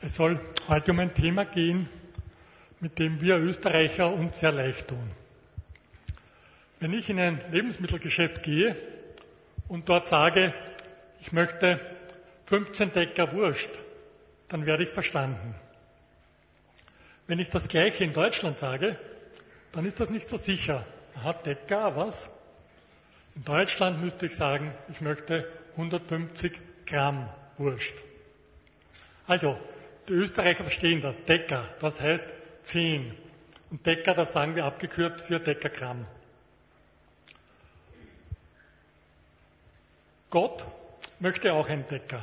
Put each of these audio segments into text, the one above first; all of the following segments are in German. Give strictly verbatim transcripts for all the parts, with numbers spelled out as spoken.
Es soll heute um ein Thema gehen, mit dem wir Österreicher uns sehr leicht tun. Wenn ich in ein Lebensmittelgeschäft gehe und dort sage, ich möchte fünfzehn Decker Wurst, dann werde ich verstanden. Wenn ich das Gleiche in Deutschland sage, dann ist das nicht so sicher. Aha, Decker, was? In Deutschland müsste ich sagen, ich möchte hundertfünfzig Gramm Wurst. Also, die Österreicher verstehen das. Decker, das heißt zehn. Und Decker, das sagen wir abgekürzt für Dekagramm. Gott möchte auch ein Decker.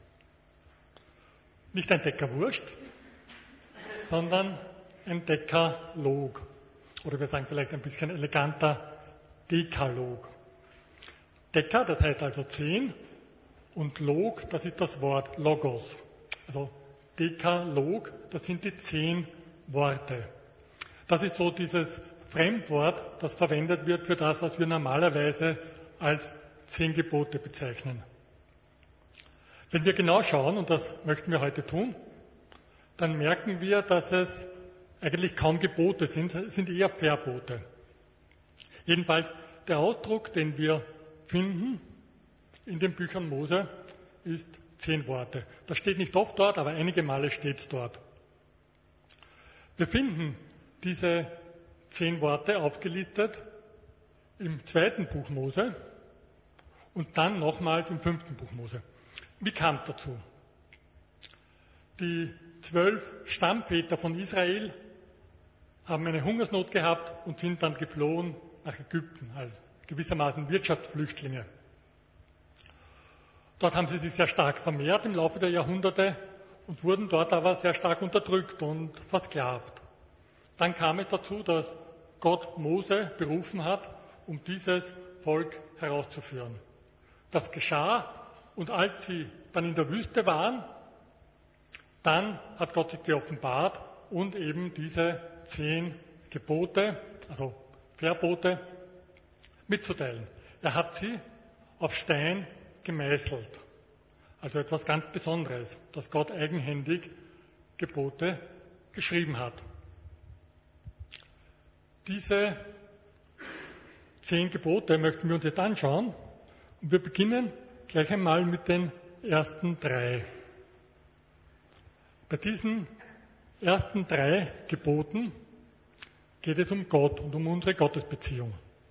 Nicht ein Decker Wurst, sondern ein Dekalog. Oder wir sagen vielleicht ein bisschen eleganter Dekalog. Decker, das heißt also zehn, und Log, das ist das Wort Logos. Also Dekalog, das sind die zehn Worte. Das ist so dieses Fremdwort, das verwendet wird für das, was wir normalerweise als zehn Gebote bezeichnen. Wenn wir genau schauen, und das möchten wir heute tun, dann merken wir, dass es eigentlich kaum Gebote sind, es sind eher Verbote. Jedenfalls der Ausdruck, den wir finden in den Büchern Mose, ist zehn Worte. Das steht nicht oft dort, aber einige Male steht es dort. Wir finden diese zehn Worte aufgelistet im zweiten Buch Mose und dann nochmals im fünften Buch Mose. Wie kam es dazu? Die zwölf Stammväter von Israel haben eine Hungersnot gehabt und sind dann geflohen nach Ägypten, als gewissermaßen Wirtschaftsflüchtlinge. Dort haben sie sich sehr stark vermehrt im Laufe der Jahrhunderte und wurden dort aber sehr stark unterdrückt und versklavt. Dann kam es dazu, dass Gott Mose berufen hat, um dieses Volk herauszuführen. Das geschah, und als sie dann in der Wüste waren, dann hat Gott sich geoffenbart und eben diese zehn Gebote, also Verbote, mitzuteilen. Er hat sie auf Stein gemeißelt. Also etwas ganz Besonderes, dass Gott eigenhändig Gebote geschrieben hat. Diese zehn Gebote möchten wir uns jetzt anschauen. Und wir beginnen gleich einmal mit den ersten drei. Bei diesen ersten drei Geboten geht es um Gott und um unsere Gottesbeziehung.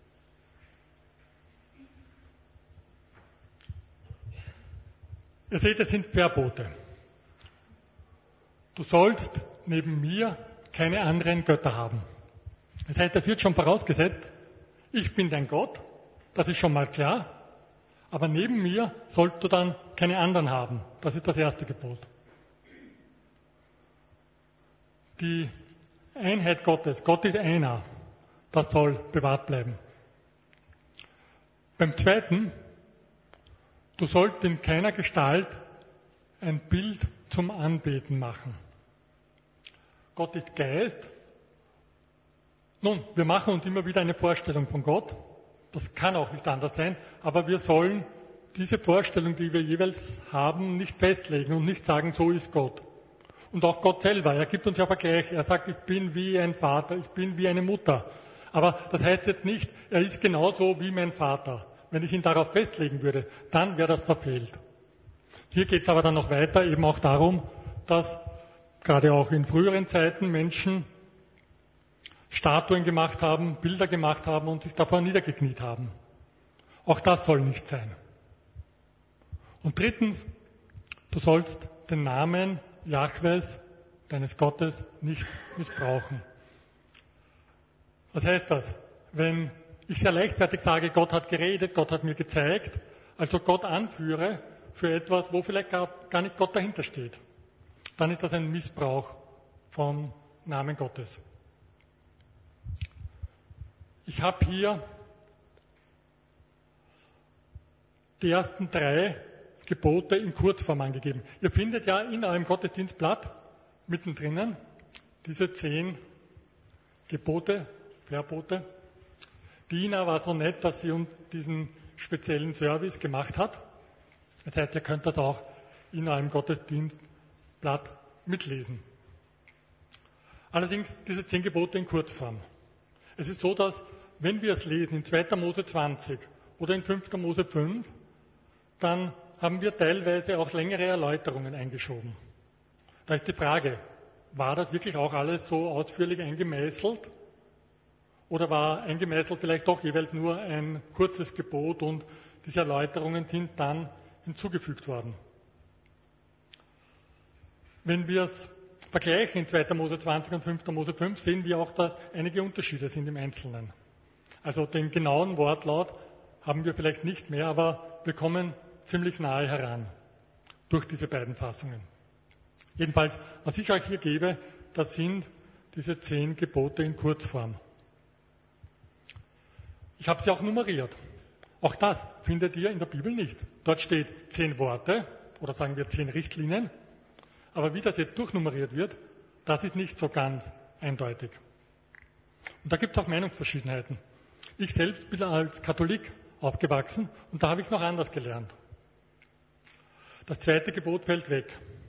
Ihr seht, es sind Verbote. Du sollst neben mir keine anderen Götter haben. Das heißt, das wird schon vorausgesetzt, ich bin dein Gott, das ist schon mal klar, aber neben mir sollst du dann keine anderen haben. Das ist das erste Gebot. Die Einheit Gottes, Gott ist einer, das soll bewahrt bleiben. Beim zweiten, du sollst in keiner Gestalt ein Bild zum Anbeten machen. Gott ist Geist. Nun, wir machen uns immer wieder eine Vorstellung von Gott. Das kann auch nicht anders sein. Aber wir sollen diese Vorstellung, die wir jeweils haben, nicht festlegen und nicht sagen, so ist Gott. Und auch Gott selber, er gibt uns ja Vergleiche. Er sagt, ich bin wie ein Vater, ich bin wie eine Mutter. Aber das heißt jetzt nicht, er ist genauso wie mein Vater. Wenn ich ihn darauf festlegen würde, dann wäre das verfehlt. Hier geht es aber dann noch weiter, eben auch darum, dass gerade auch in früheren Zeiten Menschen Statuen gemacht haben, Bilder gemacht haben und sich davor niedergekniet haben. Auch das soll nicht sein. Und drittens, du sollst den Namen Jahwes, deines Gottes, nicht missbrauchen. Was heißt das? Wenn ich sehr leichtfertig sage, Gott hat geredet, Gott hat mir gezeigt, also Gott anführe für etwas, wo vielleicht gar, gar nicht Gott dahinter steht, dann ist das ein Missbrauch vom Namen Gottes. Ich habe hier die ersten drei Gebote in Kurzform angegeben. Ihr findet ja in eurem Gottesdienstblatt mittendrin diese zehn Gebote, Verbote. Die Ina war so nett, dass sie uns diesen speziellen Service gemacht hat. Das heißt, ihr könnt das auch in eurem Gottesdienstblatt mitlesen. Allerdings diese zehn Gebote in Kurzform. Es ist so, dass wenn wir es lesen in zweiter Mose zwanzig oder in fünfter Mose fünf, dann haben wir teilweise auch längere Erläuterungen eingeschoben. Da ist die Frage, war das wirklich auch alles so ausführlich eingemeißelt? Oder war eingemeißelt vielleicht doch jeweils nur ein kurzes Gebot und diese Erläuterungen sind dann hinzugefügt worden? Wenn wir es vergleichen in zweiter Mose zwanzig und fünfter Mose fünf, sehen wir auch, dass einige Unterschiede sind im Einzelnen. Also den genauen Wortlaut haben wir vielleicht nicht mehr, aber wir kommen ziemlich nahe heran durch diese beiden Fassungen. Jedenfalls, was ich euch hier gebe, das sind diese zehn Gebote in Kurzform. Ich habe sie auch nummeriert. Auch das findet ihr in der Bibel nicht. Dort steht zehn Worte oder sagen wir zehn Richtlinien. Aber wie das jetzt durchnummeriert wird, das ist nicht so ganz eindeutig. Und da gibt es auch Meinungsverschiedenheiten. Ich selbst bin als Katholik aufgewachsen und da habe ich noch anders gelernt. Das zweite Gebot fällt weg.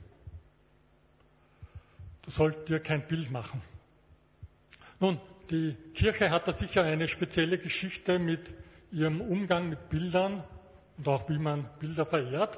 Du sollst dir kein Bild machen. Nun, die Kirche hat da sicher eine spezielle Geschichte mit ihrem Umgang mit Bildern und auch wie man Bilder verehrt.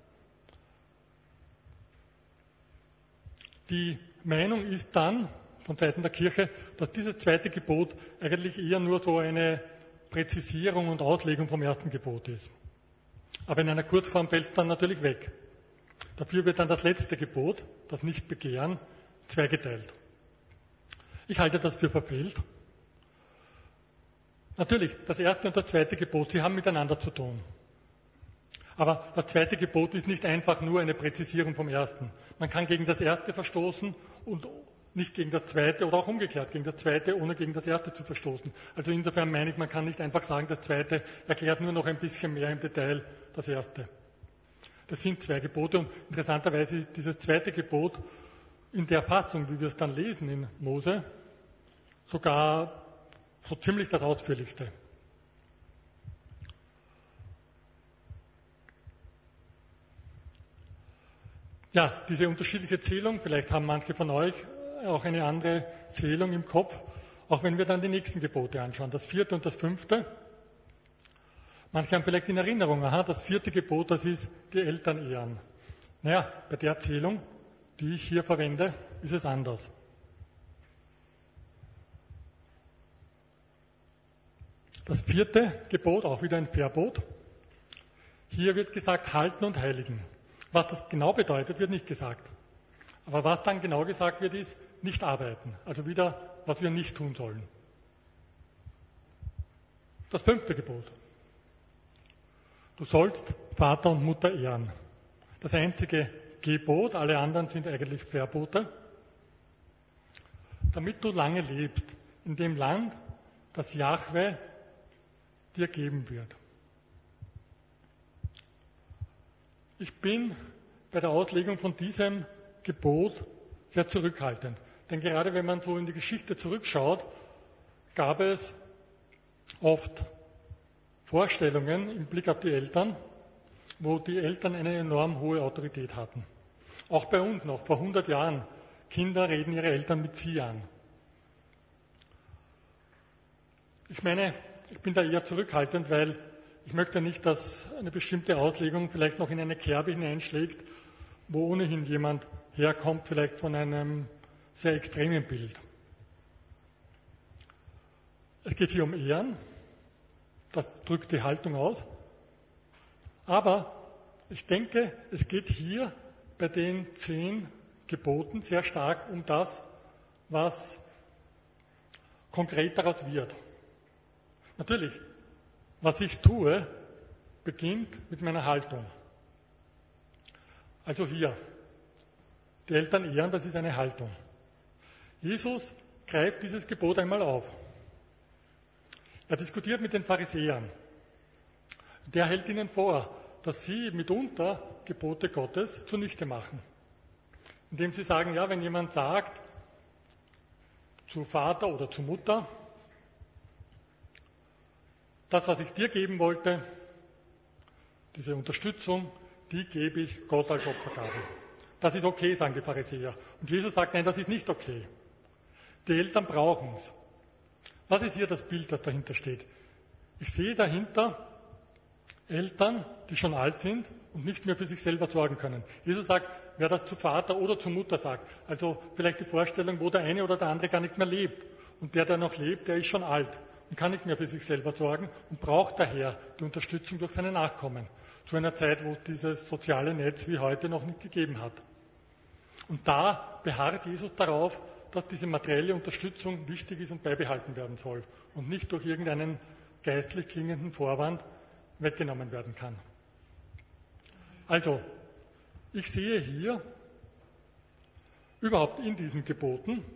Die Meinung ist dann von Seiten der Kirche, dass dieses zweite Gebot eigentlich eher nur so eine Präzisierung und Auslegung vom ersten Gebot ist. Aber in einer Kurzform fällt es dann natürlich weg. Dafür wird dann das letzte Gebot, das Nichtbegehren, zweigeteilt. Ich halte das für verfehlt. Natürlich, das erste und das zweite Gebot, sie haben miteinander zu tun. Aber das zweite Gebot ist nicht einfach nur eine Präzisierung vom ersten. Man kann gegen das erste verstoßen und nicht gegen das zweite oder auch umgekehrt gegen das zweite, ohne gegen das erste zu verstoßen. Also insofern meine ich, man kann nicht einfach sagen, das zweite erklärt nur noch ein bisschen mehr im Detail das erste. Das sind zwei Gebote und interessanterweise ist dieses zweite Gebot in der Fassung, wie wir es dann lesen in Mose, sogar so ziemlich das ausführlichste. Ja, diese unterschiedliche Zählung, vielleicht haben manche von euch auch eine andere Zählung im Kopf, auch wenn wir dann die nächsten Gebote anschauen, das vierte und das fünfte. Manche haben vielleicht in Erinnerung, aha, das vierte Gebot, das ist die Eltern ehren. Naja, bei der Zählung, die ich hier verwende, ist es anders. Das vierte Gebot, auch wieder ein Verbot. Hier wird gesagt, halten und heiligen. Was das genau bedeutet, wird nicht gesagt. Aber was dann genau gesagt wird, ist, nicht arbeiten. Also wieder, was wir nicht tun sollen. Das fünfte Gebot. Du sollst Vater und Mutter ehren. Das einzige Gebot, alle anderen sind eigentlich Verbote. Damit du lange lebst in dem Land, das Jahwe dir geben wird. Ich bin bei der Auslegung von diesem Gebot sehr zurückhaltend. Denn gerade wenn man so in die Geschichte zurückschaut, gab es oft Vorstellungen im Blick auf die Eltern, wo die Eltern eine enorm hohe Autorität hatten. Auch bei uns noch, vor hundert Jahren. Kinder reden ihre Eltern mit Sie an. Ich meine, ich bin da eher zurückhaltend, weil ich möchte nicht, dass eine bestimmte Auslegung vielleicht noch in eine Kerbe hineinschlägt, wo ohnehin jemand herkommt, vielleicht von einem sehr extremen Bild. Es geht hier um Ehren, das drückt die Haltung aus, aber ich denke, es geht hier bei den zehn Geboten sehr stark um das, was konkret daraus wird. Natürlich, was ich tue, beginnt mit meiner Haltung. Also hier, die Eltern ehren, das ist eine Haltung. Jesus greift dieses Gebot einmal auf. Er diskutiert mit den Pharisäern. Der hält ihnen vor, dass sie mitunter Gebote Gottes zunichte machen. Indem sie sagen, ja, wenn jemand sagt zu Vater oder zu Mutter, das, was ich dir geben wollte, diese Unterstützung, die gebe ich Gott als Opfergabe. Das ist okay, sagen die Pharisäer. Und Jesus sagt, nein, das ist nicht okay. Die Eltern brauchen es. Was ist hier das Bild, das dahinter steht? Ich sehe dahinter Eltern, die schon alt sind und nicht mehr für sich selber sorgen können. Jesus sagt, wer das zu Vater oder zu Mutter sagt, also vielleicht die Vorstellung, wo der eine oder der andere gar nicht mehr lebt. Und der, der noch lebt, der ist schon alt und kann nicht mehr für sich selber sorgen und braucht daher die Unterstützung durch seine Nachkommen. Zu einer Zeit, wo es dieses soziale Netz wie heute noch nicht gegeben hat. Und da beharrt Jesus darauf, dass diese materielle Unterstützung wichtig ist und beibehalten werden soll und nicht durch irgendeinen geistlich klingenden Vorwand weggenommen werden kann. Also, ich sehe hier überhaupt in diesen Geboten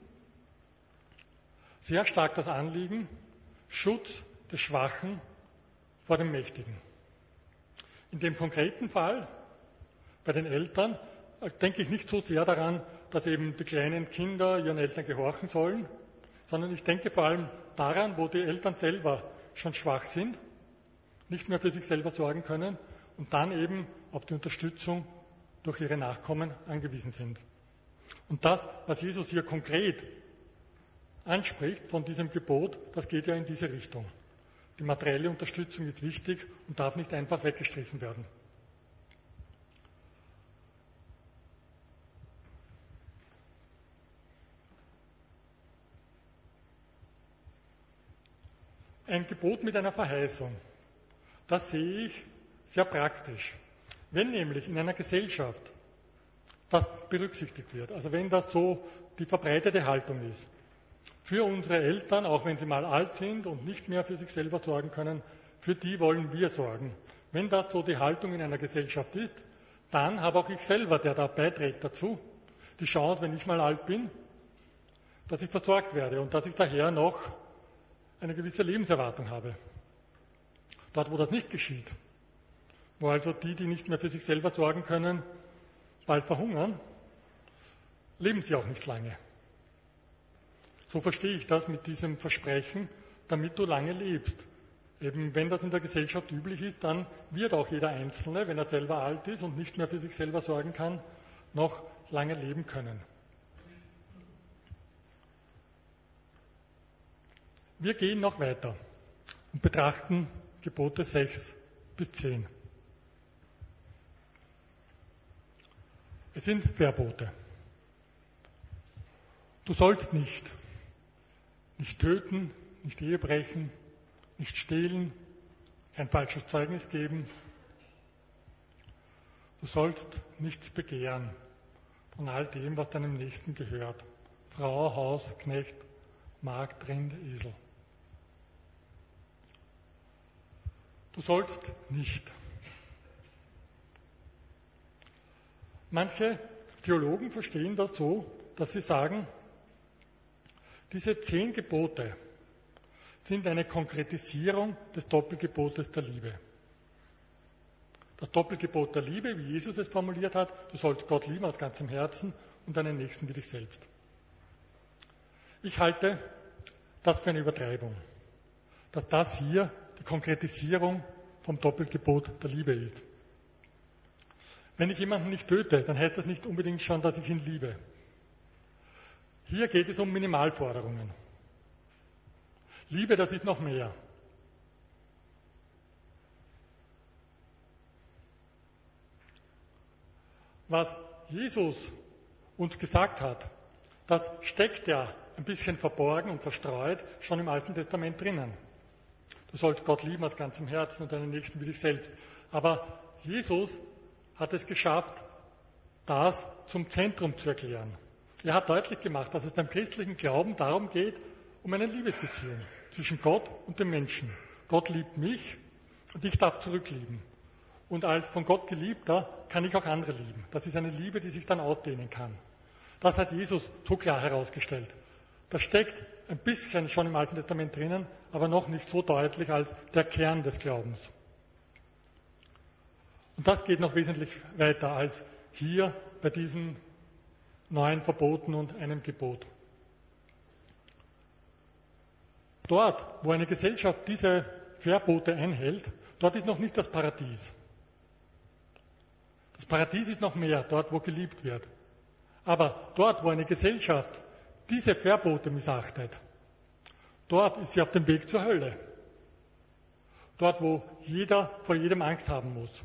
sehr stark das Anliegen, Schutz des Schwachen vor dem Mächtigen. In dem konkreten Fall, bei den Eltern, denke ich nicht so sehr daran, dass eben die kleinen Kinder ihren Eltern gehorchen sollen, sondern ich denke vor allem daran, wo die Eltern selber schon schwach sind, nicht mehr für sich selber sorgen können und dann eben auf die Unterstützung durch ihre Nachkommen angewiesen sind. Und das, was Jesus hier konkret anspricht von diesem Gebot, das geht ja in diese Richtung. Die materielle Unterstützung ist wichtig und darf nicht einfach weggestrichen werden. Ein Gebot mit einer Verheißung, das sehe ich sehr praktisch. Wenn nämlich in einer Gesellschaft das berücksichtigt wird, also wenn das so die verbreitete Haltung ist, für unsere Eltern, auch wenn sie mal alt sind und nicht mehr für sich selber sorgen können, für die wollen wir sorgen. Wenn das so die Haltung in einer Gesellschaft ist, dann habe auch ich selber, der da beiträgt dazu, die Chance, wenn ich mal alt bin, dass ich versorgt werde und dass ich daher noch eine gewisse Lebenserwartung habe. Dort, wo das nicht geschieht, wo also die, die nicht mehr für sich selber sorgen können, bald verhungern, leben sie auch nicht lange. So verstehe ich das mit diesem Versprechen, damit du lange lebst. Eben, wenn das in der Gesellschaft üblich ist, dann wird auch jeder Einzelne, wenn er selber alt ist und nicht mehr für sich selber sorgen kann, noch lange leben können. Wir gehen noch weiter und betrachten Gebote sechs bis zehn. Es sind Verbote. Du sollst nicht, nicht töten, nicht Ehe brechen, nicht stehlen, kein falsches Zeugnis geben. Du sollst nichts begehren von all dem, was deinem Nächsten gehört. Frau, Haus, Knecht, Magd, Rind, Esel. Du sollst nicht. Manche Theologen verstehen das so, dass sie sagen, diese zehn Gebote sind eine Konkretisierung des Doppelgebotes der Liebe. Das Doppelgebot der Liebe, wie Jesus es formuliert hat, du sollst Gott lieben aus ganzem Herzen und deinen Nächsten wie dich selbst. Ich halte das für eine Übertreibung, dass das hier die Konkretisierung vom Doppelgebot der Liebe ist. Wenn ich jemanden nicht töte, dann heißt das nicht unbedingt schon, dass ich ihn liebe. Hier geht es um Minimalforderungen. Liebe, das ist noch mehr. Was Jesus uns gesagt hat, das steckt ja ein bisschen verborgen und verstreut schon im Alten Testament drinnen. Du sollst Gott lieben aus ganzem Herzen und deinen Nächsten wie dich selbst. Aber Jesus hat es geschafft, das zum Zentrum zu erklären. Er hat deutlich gemacht, dass es beim christlichen Glauben darum geht, um eine Liebesbeziehung zwischen Gott und dem Menschen. Gott liebt mich und ich darf zurücklieben. Und als von Gott Geliebter kann ich auch andere lieben. Das ist eine Liebe, die sich dann ausdehnen kann. Das hat Jesus so klar herausgestellt. Das steckt ein bisschen schon im Alten Testament drinnen, aber noch nicht so deutlich als der Kern des Glaubens. Und das geht noch wesentlich weiter als hier bei diesen neun Verboten und einem Gebot. Dort, wo eine Gesellschaft diese Verbote einhält, dort ist noch nicht das Paradies. Das Paradies ist noch mehr, dort, wo geliebt wird. Aber dort, wo eine Gesellschaft diese Verbote missachtet, dort ist sie auf dem Weg zur Hölle. Dort, wo jeder vor jedem Angst haben muss.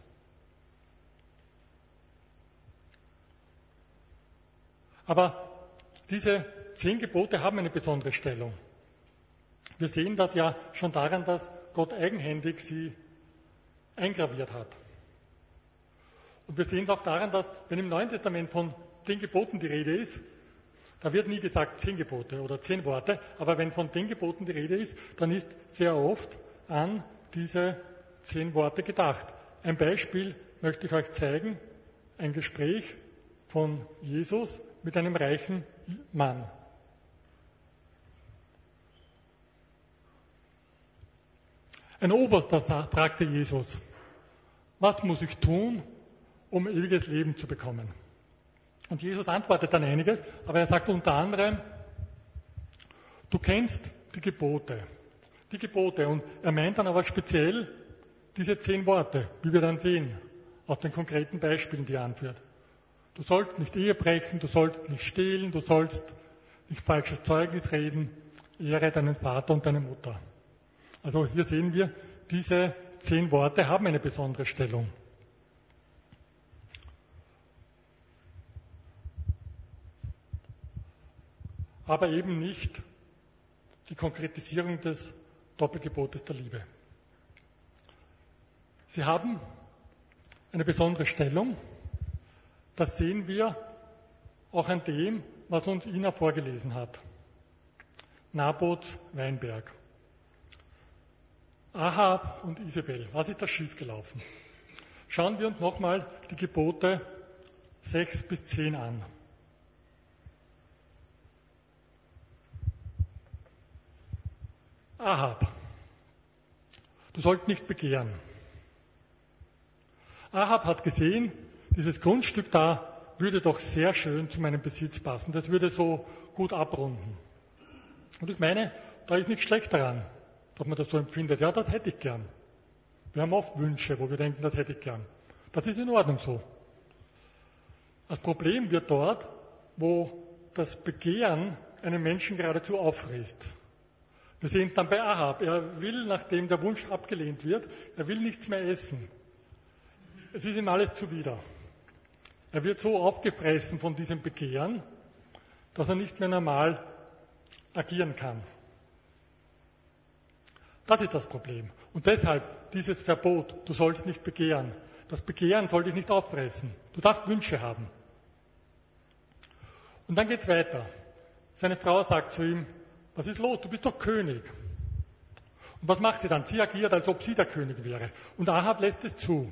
Aber diese zehn Gebote haben eine besondere Stellung. Wir sehen das ja schon daran, dass Gott eigenhändig sie eingraviert hat. Und wir sehen es auch daran, dass, wenn im Neuen Testament von den Geboten die Rede ist, da wird nie gesagt zehn Gebote oder zehn Worte, aber wenn von den Geboten die Rede ist, dann ist sehr oft an diese zehn Worte gedacht. Ein Beispiel möchte ich euch zeigen, ein Gespräch von Jesus mit einem reichen Mann. Ein Oberster fragte Jesus, was muss ich tun, um ewiges Leben zu bekommen? Und Jesus antwortet dann einiges, aber er sagt unter anderem, du kennst die Gebote. Die Gebote. Und er meint dann aber speziell diese zehn Worte, wie wir dann sehen, aus den konkreten Beispielen, die er anführt. Du sollst nicht Ehe brechen, du sollst nicht stehlen, du sollst nicht falsches Zeugnis reden, ehre deinen Vater und deine Mutter. Also hier sehen wir, diese zehn Worte haben eine besondere Stellung. Aber eben nicht die Konkretisierung des Doppelgebotes der Liebe. Sie haben eine besondere Stellung. Das sehen wir auch an dem, was uns Ina vorgelesen hat. Nabots Weinberg. Ahab und Isabel. Was ist da schiefgelaufen? Schauen wir uns nochmal die Gebote sechs bis zehn an. Ahab. Du sollst nicht begehren. Ahab hat gesehen, dieses Grundstück da würde doch sehr schön zu meinem Besitz passen. Das würde so gut abrunden. Und ich meine, da ist nichts schlecht daran, dass man das so empfindet. Ja, das hätte ich gern. Wir haben oft Wünsche, wo wir denken, das hätte ich gern. Das ist in Ordnung so. Das Problem wird dort, wo das Begehren einen Menschen geradezu auffrisst. Wir sehen es dann bei Ahab. Er will, nachdem der Wunsch abgelehnt wird, er will nichts mehr essen. Es ist ihm alles zuwider. Er wird so aufgefressen von diesem Begehren, dass er nicht mehr normal agieren kann. Das ist das Problem. Und deshalb dieses Verbot, du sollst nicht begehren. Das Begehren soll dich nicht auffressen. Du darfst Wünsche haben. Und dann geht es weiter. Seine Frau sagt zu ihm, was ist los? Du bist doch König. Und was macht sie dann? Sie agiert, als ob sie der König wäre. Und Ahab lässt es zu.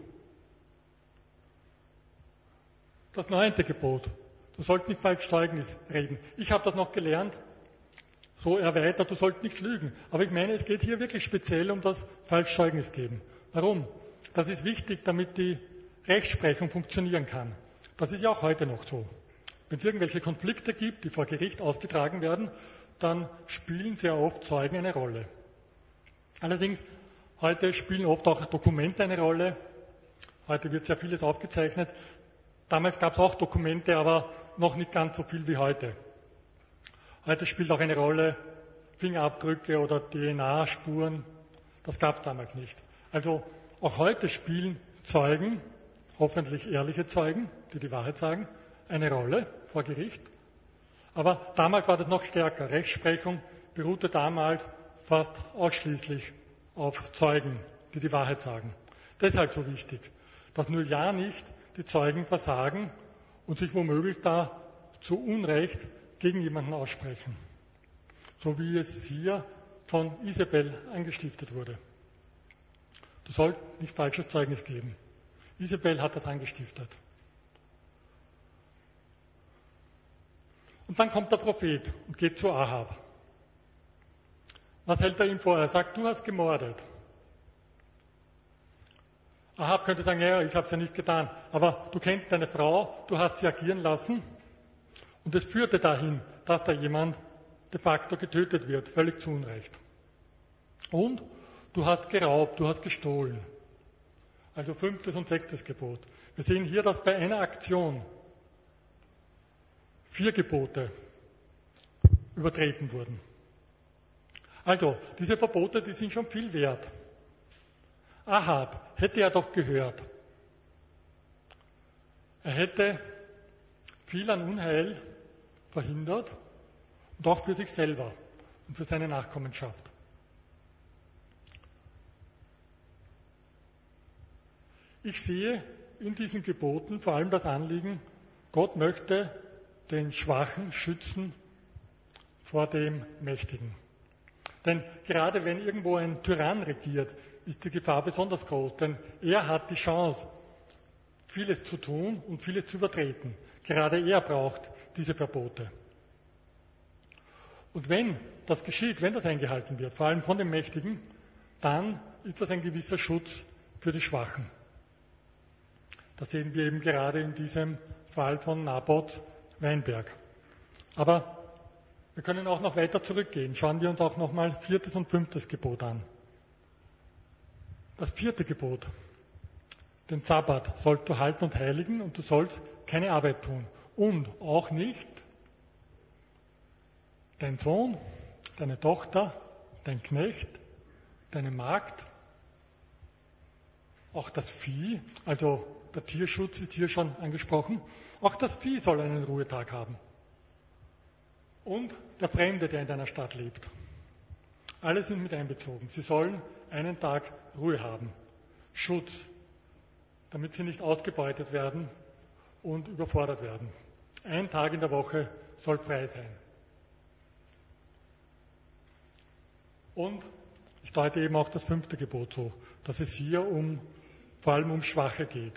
Das neunte Gebot. Du sollst nicht falsch Zeugnis reden. Ich habe das noch gelernt. So erweitert, du sollst nicht lügen. Aber ich meine, es geht hier wirklich speziell um das Falschzeugnis geben. Warum? Das ist wichtig, damit die Rechtsprechung funktionieren kann. Das ist ja auch heute noch so. Wenn es irgendwelche Konflikte gibt, die vor Gericht ausgetragen werden, dann spielen sehr oft Zeugen eine Rolle. Allerdings, heute spielen oft auch Dokumente eine Rolle. Heute wird sehr vieles aufgezeichnet. Damals gab es auch Dokumente, aber noch nicht ganz so viel wie heute. Heute spielt auch eine Rolle Fingerabdrücke oder D N A-Spuren. Das gab es damals nicht. Also auch heute spielen Zeugen, hoffentlich ehrliche Zeugen, die die Wahrheit sagen, eine Rolle vor Gericht. Aber damals war das noch stärker. Rechtsprechung beruhte damals fast ausschließlich auf Zeugen, die die Wahrheit sagen. Deshalb so wichtig, dass nur ja nicht die Zeugen versagen und sich womöglich da zu Unrecht gegen jemanden aussprechen. So wie es hier von Isabel angestiftet wurde. Du sollst nicht falsches Zeugnis geben. Isabel hat das angestiftet. Und dann kommt der Prophet und geht zu Ahab. Was hält er ihm vor? Er sagt, du hast gemordet. Ahab könnte sagen, ja, ich habe es ja nicht getan. Aber du kennst deine Frau, du hast sie agieren lassen. Und es führte dahin, dass da jemand de facto getötet wird, völlig zu Unrecht. Und du hast geraubt, du hast gestohlen. Also fünftes und sechstes Gebot. Wir sehen hier, dass bei einer Aktion vier Gebote übertreten wurden. Also, diese Verbote, die sind schon viel wert. Ahab hätte er doch gehört. Er hätte viel an Unheil verhindert und auch für sich selber und für seine Nachkommenschaft. Ich sehe in diesen Geboten vor allem das Anliegen, Gott möchte den Schwachen schützen vor dem Mächtigen. Denn gerade wenn irgendwo ein Tyrann regiert, ist die Gefahr besonders groß, denn er hat die Chance, vieles zu tun und vieles zu übertreten. Gerade er braucht diese Verbote. Und wenn das geschieht, wenn das eingehalten wird, vor allem von den Mächtigen, dann ist das ein gewisser Schutz für die Schwachen. Das sehen wir eben gerade in diesem Fall von Naboths Weinberg. Aber wir können auch noch weiter zurückgehen. Schauen wir uns auch nochmal viertes und fünftes Gebot an. Das vierte Gebot. Den Sabbat sollst du halten und heiligen und du sollst keine Arbeit tun. Und auch nicht dein Sohn, deine Tochter, dein Knecht, deine Magd, auch das Vieh, also der Tierschutz ist hier schon angesprochen, auch das Vieh soll einen Ruhetag haben. Und der Fremde, der in deiner Stadt lebt. Alle sind mit einbezogen. Sie sollen einen Tag Ruhe haben. Schutz, damit sie nicht ausgebeutet werden und überfordert werden. Ein Tag in der Woche soll frei sein. Und ich deute eben auch das fünfte Gebot so, dass es hier um, vor allem um Schwache geht.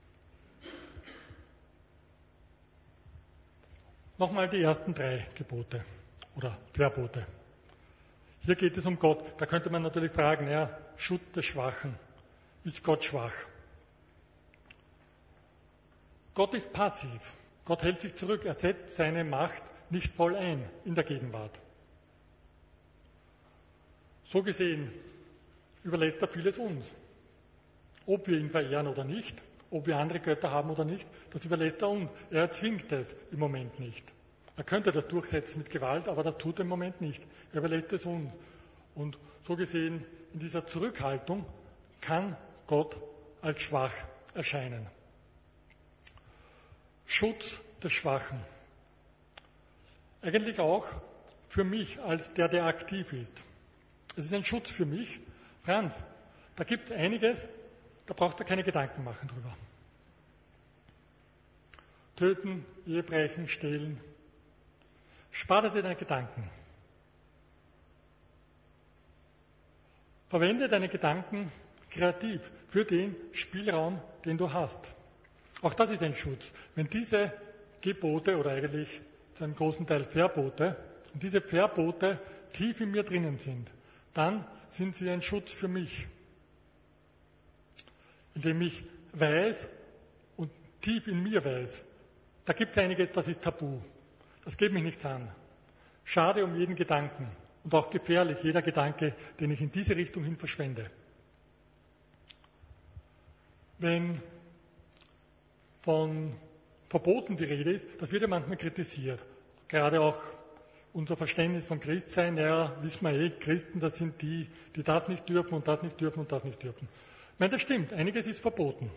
Nochmal die ersten drei Gebote oder Verbote. Hier geht es um Gott. Da könnte man natürlich fragen, ja, Schutz des Schwachen. Ist Gott schwach? Gott ist passiv. Gott hält sich zurück. Er setzt seine Macht nicht voll ein in der Gegenwart. So gesehen überlässt er vieles uns. Ob wir ihn verehren oder nicht, ob wir andere Götter haben oder nicht, das überlässt er uns. Er erzwingt es im Moment nicht. Er könnte das durchsetzen mit Gewalt, aber das tut er im Moment nicht. Er überlässt es uns. Und so gesehen, in dieser Zurückhaltung kann Gott als schwach erscheinen. Schutz des Schwachen. Eigentlich auch für mich als der, der aktiv ist. Es ist ein Schutz für mich. Franz, da gibt es einiges, da braucht er keine Gedanken machen drüber. Töten, Ehebrechen, Stehlen. Spare dir deine Gedanken. Verwende deine Gedanken kreativ für den Spielraum, den du hast. Auch das ist ein Schutz. Wenn diese Gebote oder eigentlich zu einem großen Teil Verbote, wenn diese Verbote tief in mir drinnen sind, dann sind sie ein Schutz für mich. Indem ich weiß und tief in mir weiß, da gibt es einiges, das ist tabu. Das geht mich nichts an. Schade um jeden Gedanken und auch gefährlich, jeder Gedanke, den ich in diese Richtung hin verschwende. Wenn von Verboten die Rede ist, das wird ja manchmal kritisiert. Gerade auch unser Verständnis von Christsein, ja, wissen wir eh, Christen, das sind die, die das nicht dürfen und das nicht dürfen und das nicht dürfen. Ich meine, das stimmt, einiges ist verboten.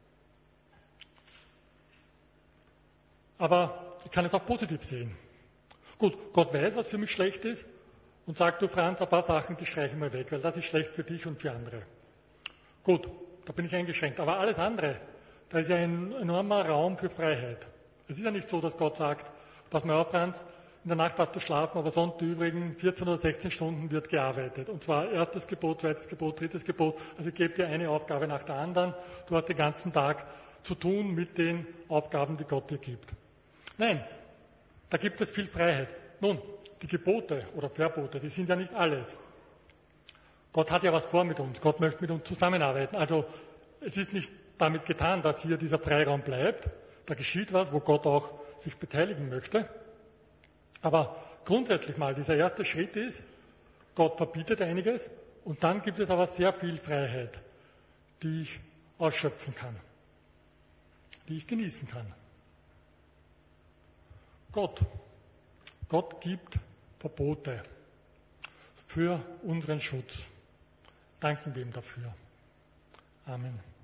Aber ich kann es auch positiv sehen. Gut, Gott weiß, was für mich schlecht ist und sagt, du Franz, ein paar Sachen, die streiche ich mal weg, weil das ist schlecht für dich und für andere. Gut, da bin ich eingeschränkt. Aber alles andere, da ist ja ein enormer Raum für Freiheit. Es ist ja nicht so, dass Gott sagt, pass mal auf, Franz, in der Nacht darfst du schlafen, aber sonst die übrigen vierzehn oder sechzehn Stunden wird gearbeitet. Und zwar erstes Gebot, zweites Gebot, drittes Gebot. Also ich gebe dir eine Aufgabe nach der anderen. Du hast den ganzen Tag zu tun mit den Aufgaben, die Gott dir gibt. Nein, da gibt es viel Freiheit. Nun, die Gebote oder Verbote, die sind ja nicht alles. Gott hat ja was vor mit uns. Gott möchte mit uns zusammenarbeiten. Also es ist nicht damit getan, dass hier dieser Freiraum bleibt. Da geschieht was, wo Gott auch sich beteiligen möchte. Aber grundsätzlich mal, dieser erste Schritt ist, Gott verbietet einiges und dann gibt es aber sehr viel Freiheit, die ich ausschöpfen kann, die ich genießen kann. Gott. Gott gibt Verbote für unseren Schutz. Danken wir ihm dafür. Amen.